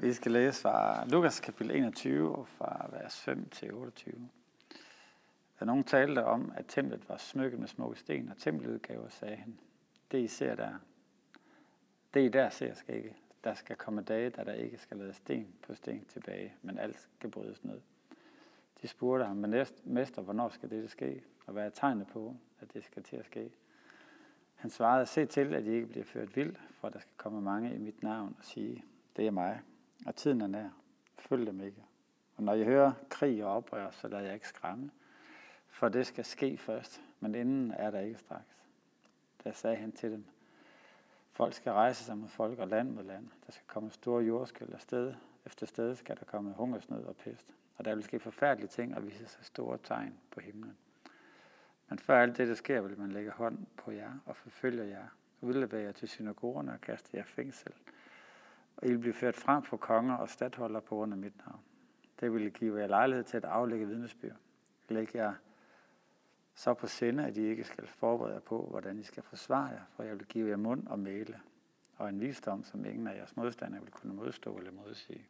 Vi skal læse fra Lukas kapitel 21, og fra vers 5 til 28. Da nogen talte om, at templet var smykket med smukke sten og tempeludgaver, sagde han, det I der ser skal ikke. Der skal komme dage, da der ikke skal lade sten på sten tilbage, men alt skal brydes ned. De spurgte ham, men mester, hvornår skal dette ske, og hvad er tegnet på, at det skal til at ske? Han svarede, se til, at I ikke bliver ført vild, for der skal komme mange i mit navn og sige, det er mig, og tiden er nær. Følg dem ikke. Og når I hører krig og oprør, så lader jeg ikke skræmme, for det skal ske først, men inden er der ikke straks. Der sagde han til dem, folk skal rejse sig mod folk og land mod land. Der skal komme store jordskælv, og sted efter sted skal der komme hungersnød og pest. Og der vil ske forfærdelige ting og vise sig store tegn på himlen. Men før alt det, der sker, vil man lægge hånd på jer og forfølge jer, udlevere jer til synagogerne og kaste jer fængsel. Og I vil blive ført frem for konger og stadholder på grund af mit navn. Det vil give jer lejlighed til at aflægge vidnesbyrd. Læg jer så på sinde, at I ikke skal forberede jer på, hvordan I skal forsvare jer, for jeg vil give jer mund og mæle, og en visdom, som ingen af jeres modstandere vil kunne modstå eller modsige.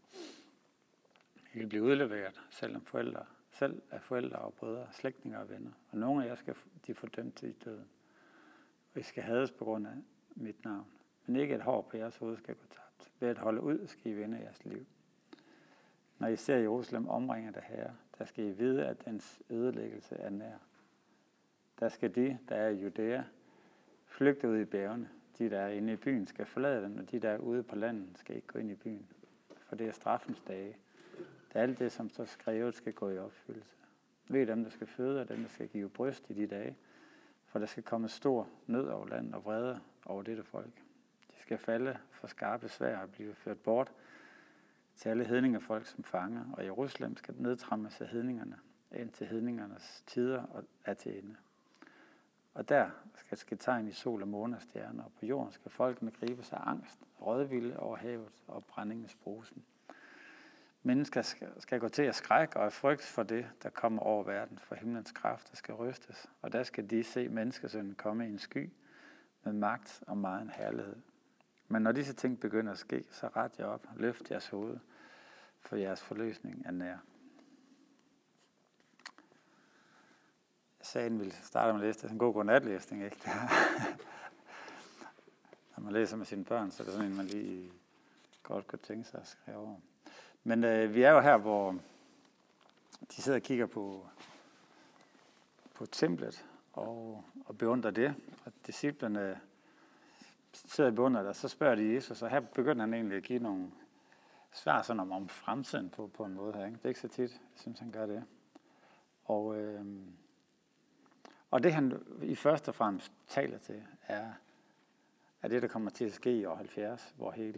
I vil blive udleveret, selv af forældre og brødre, slægtninge og venner, og nogle af jer skal de få dømt til døden. Og I skal hades på grund af mit navn. Men ikke et hår på jeres hoved skal gå tabt. Ved at holde ud, skal I vinde jeres liv. Når I ser Jerusalem omringet af herre, der skal I vide, at dens ødelæggelse er nær. Der skal de, der er i Judæa, flygte ud i bjergene. De, der er inde i byen, skal forlade den, og de, der er ude på landet, skal ikke gå ind i byen. For det er straffens dage. Det er alt det, som så skrevet, skal gå i opfyldelse. Ved dem, der skal føde, og dem, der skal give bryst i de dage. For der skal komme stor nød over landet og vrede over dette folk. De skal falde for skarpe sværd og blive ført bort til alle hedningefolk som fanger, og Jerusalem skal nedtrammes af hedningerne, indtil hedningernes tider er til ende. Og der skal ske tegn i sol og måne og stjerner, og på jorden skal folkene gribe sig af angst, rådvilde over havet og brændingens brusen. Mennesker skal gå til at skrække og af frygt for det, der kommer over verden, for himlens kræfter skal rystes, og der skal de se menneskesønnen komme i en sky med magt og megen herlighed. Men når disse ting begynder at ske, så ret jer op, løft jeres hoved, for jeres forløsning er nær. Jeg sagde, at vi ville starte med at læse det. Det er en god godnatlæsning, ikke? Når man læser med sine børn, så er det sådan en, man lige godt kunne tænke sig at skrive over. Men vi er jo her, hvor de sidder og kigger på templet og beundrer det. Og disciplerne sidder og beundrer det, og så spørger de Jesus, og her begynder han egentlig at give nogle svar sådan om fremtiden på en måde her. Ikke? Det er ikke så tit, jeg synes, han gør det. Og det han i første og fremmest taler til, er det, der kommer til at ske i år 70,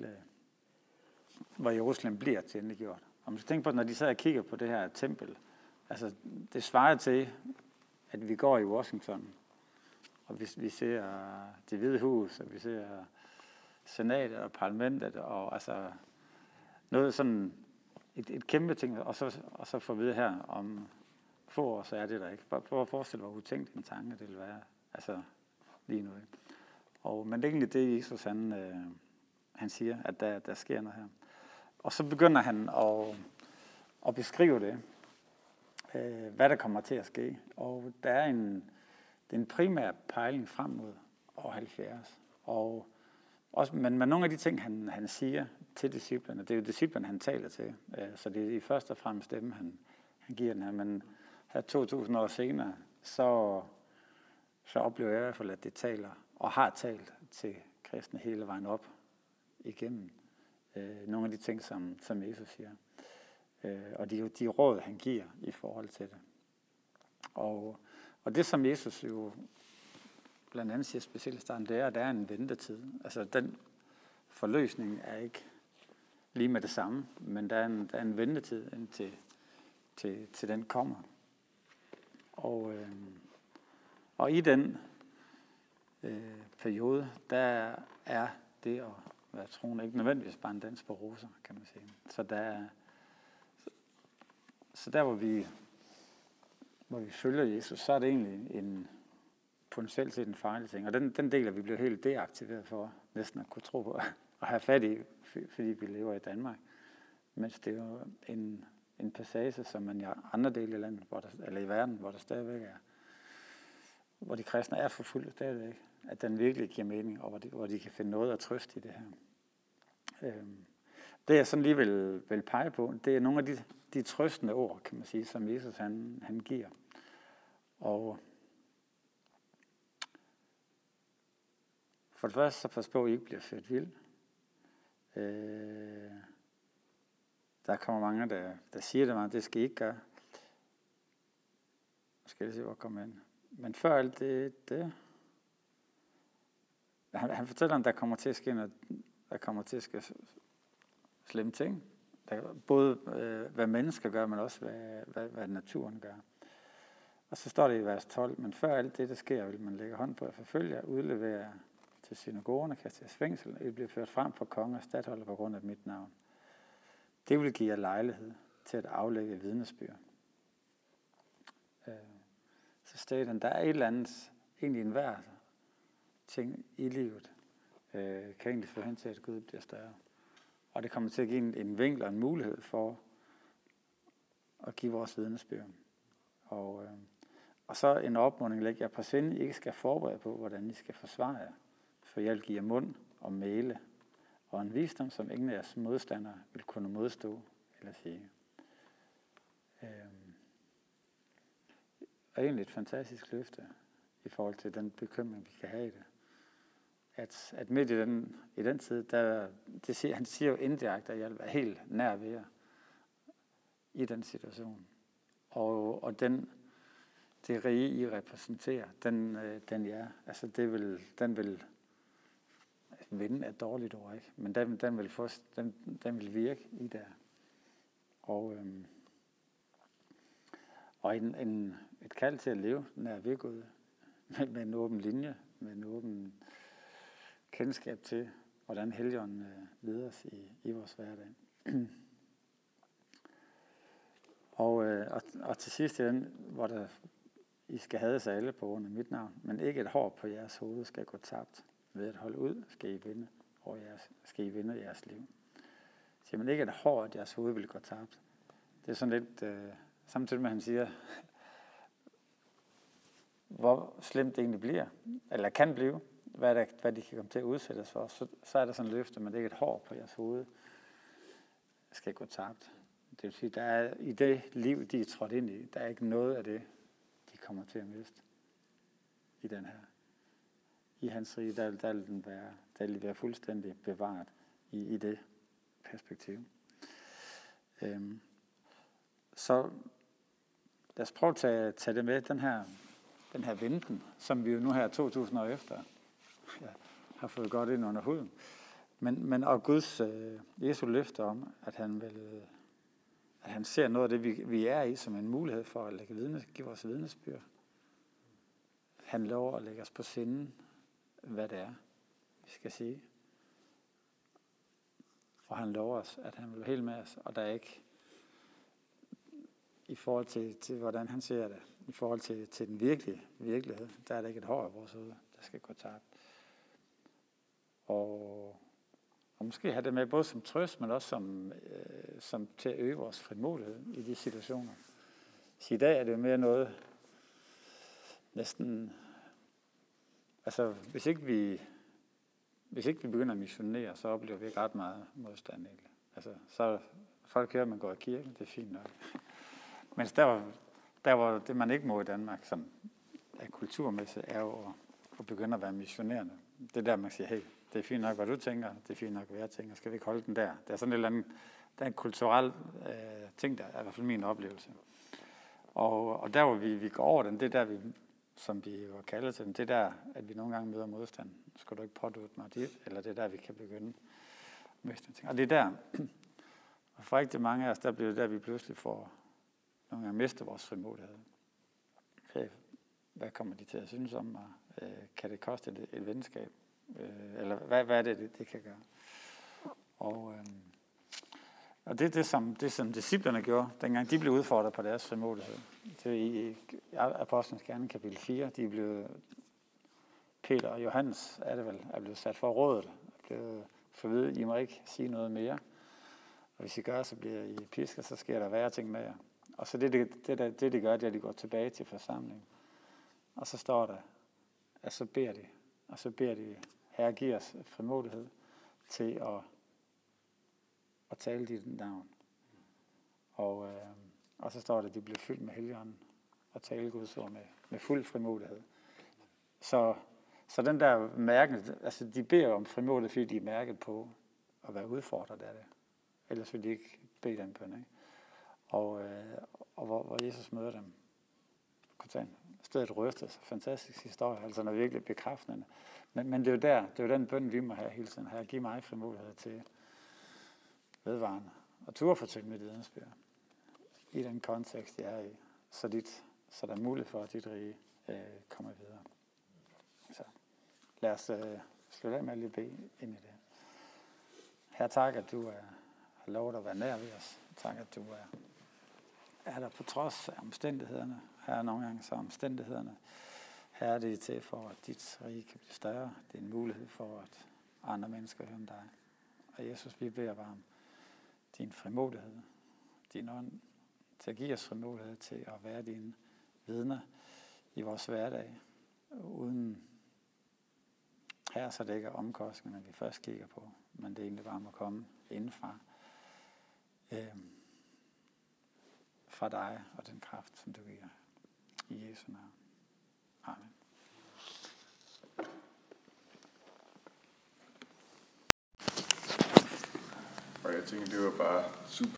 hvor Jerusalem bliver tilindegjort. Og man skal tænke på, når de sidder og kigger på det her tempel, altså det svarer til, at vi går i Washington, og vi ser Det Hvide Hus, og vi ser senatet og parlamentet, og altså noget sådan et kæmpe ting, og så får vi vide her om få år, så er det der ikke. Prøv at forestille dig, hvor utænkt en tanke det vil være, altså lige nu. Men det er egentlig det, Jesus han siger, at der sker noget her. Og så begynder han at beskrive det, hvad der kommer til at ske. Og det er en primær pejling frem mod år 70. Men nogle af de ting, han siger til disciplerne, det er jo disciplerne, han taler til. Så det er i første og fremmest dem, han giver den her. Men her 2000 år senere, så oplever jeg i hvert fald, at det taler og har talt til kristne hele vejen op igennem nogle af de ting, som Jesus siger. Og det er jo de råd, han giver i forhold til det. Og det, som Jesus jo blandt andet siger specielt i starten, det er, at der er en ventetid. Altså den forløsning er ikke lige med det samme, men der er en ventetid indtil til den kommer. Og i den periode, der er det at være troende ikke nødvendigvis bare en dans på roser, kan man sige. Så der, hvor vi følger Jesus, så er det egentlig en potentielt set en farlig ting. Og den del, vi bliver helt deaktiveret for næsten at kunne tro på at have fat i, fordi vi lever i Danmark. Mens det er jo en passage, som man i andre dele af landet, eller i verden, hvor der stadigvæk er, hvor de kristne er forfulgt stadigvæk, at den virkelig giver mening, og hvor de kan finde noget at trøste i det her. Det jeg sådan lige vil pege på, det er nogle af de trøstende ord, kan man sige, som Jesus han giver. Og for det første, så pas på, at I ikke bliver ført vild. Der kommer mange, der siger det meget, det skal I ikke gøre. Nu skal jeg se, hvor jeg kommer ind. Men før alt det han fortæller om, der kommer til at ske noget, der kommer til at ske slemme ting. Både hvad mennesker gør, men også hvad naturen gør. Og så står det i vers 12, men før alt det, der sker, vil man lægge hånd på at forfølge jer, udlevere jer til synagogerne, kaste jeres fængsel, og I bliver ført frem for konge og stadholder på grund af mit navn. Det vil give jer lejlighed til at aflægge vidnesbyrd. Så stedet han, der er et eller andet, egentlig enhver ting i livet, kan egentlig få hen til, at Gud bliver større. Og det kommer til at give en vinkel og en mulighed for at give vores vidnesbyrd. Og så en opmuntring, læg jer på sinde, I ikke skal forberede på, hvordan I skal forsvare jer. For jeg vil give jer mund og mæle, og en visdom, som ingen af jeres modstandere vil kunne modstå eller sige. Og egentlig et fantastisk løfte i forhold til den bekymring, vi kan have i det. At midt i den tid, han siger jo indirekte, at jeg vil være helt nær ved jer i den situation. Og det rige, I repræsenterer, den vil vinde et dårligt ord, ikke? Men den vil virke i der. Og et kald til at leve nær ved Gud, med en åben linje, med en åben kendskab til, hvordan Helligånden leder os i vores hverdag. Og til sidst hvor I skal hades af alle på grund af mit navn, men ikke et hår på jeres hoved skal gå tabt. Ved at holde ud, skal I vinde jeres liv. Så man ikke et hår, at jeres hoved vil gå tabt. Det er sådan lidt, samtidig med at han siger, hvor slemt det egentlig bliver, eller kan blive, hvad de kan komme til at udsættes for, så er der sådan et løfte, men det er ikke et hår på jeres hoved, skal gå tabt. Det vil sige, der er i det liv, de er trådt ind i, der er ikke noget af det, de kommer til at miste i den her. I hans rige, der vil den være fuldstændig bevaret i det perspektiv. Så lad os prøve at tage det med, den her venten, som vi jo nu her 2000 år efter har fået godt ind under huden. Men og Guds Jesu løfte om, at han ser noget af det, vi er i, som en mulighed for at give vores vidnesbyrd. Han lover at lægge os på sinde, hvad det er, vi skal sige. Og han lover os, at han vil være helt med os, og der er ikke, i forhold til hvordan han ser det, i forhold til den virkelige virkelighed, der er der ikke et hår af vores hoved, der skal gå tabt. Og måske have det med både som trøst, men også som til at øge vores frimodighed i de situationer. Så i dag er det jo mere noget, næsten, altså hvis ikke vi begynder at missionere, så oplever vi ikke ret meget modstand egentlig. Altså så folk hører, at man går i kirken, det er fint nok. Mens der hvor det man ikke må i Danmark, som er kulturmæssigt, er jo at begynde at være missionerende. Det er der, man siger, hey, det er fint nok, hvad du tænker, det er fint nok, hvad jeg tænker, skal vi ikke holde den der? Det er sådan et eller andet, der er en kulturel ting, der er i hvert fald min oplevelse. Og der, hvor vi går over den, det er der, som vi var kaldet til den, det er der, at vi nogle gange møder modstand. Skal du ikke pådute mig det? Eller det er der, vi kan begynde med ting. Og det er der, og for rigtig mange af os, der bliver det der, vi pludselig får nogle gange mister vores frimodighed. Hey, hvad kommer de til at synes om mig? Kan det koste et venskab? Eller hvad er det kan gøre? Og det er det, som disciplerne gjorde, dengang de blev udfordret på deres frimodighed. Det i Apostlenes Gerninger kapitel 4, de blev, Peter og Johannes er blevet sat for rådet, er blevet for at vide, I må ikke sige noget mere. Og hvis I gør, så bliver I pisket, så sker der værre ting med jer. Og så det de gør, det er, at de går tilbage til forsamlingen. Og så står der, at så beder de, Herre, giv os frimodighed til at tale dit navn. Og så står der, at de bliver fyldt med Helligånden og tale Guds ord med fuld frimodighed. Så den der mærke, altså de beder om frimodighed, fordi de er mærket på at være udfordret af det. Ellers vil de ikke bede den bøn, ikke? Og hvor Jesus møder dem. Stedet rystes. Fantastisk historie, altså noget virkelig bekræftende. Men det er jo den bøn, vi må have hele tiden. Her, giv mig frimodighed til vedvarende. Og turde fortælle mit vidensbyrd. I den kontekst, jeg er i. Så der er mulighed for, at dit rige kommer videre. Så lad os slutte af med at lige bede ind i det. Herre, tak, at du har lovet at være nær ved os. Tak, at du er der på trods af omstændighederne. Her nogle gange så omstændighederne. Her er det til for, at dit rige kan blive større. Det er en mulighed for, at andre mennesker hører om dig. Og Jesus, vi beder bare om din frimodighed, din ånd, til at give os frimodighed til at være dine vidner i vores hverdag, uden her, så det ikke er omkostninger, vi først kigger på, men det er egentlig bare må komme indenfra, fra dig og den kraft, som du giver. I Jesu navn. Amen. Og jeg tænker, det var bare super.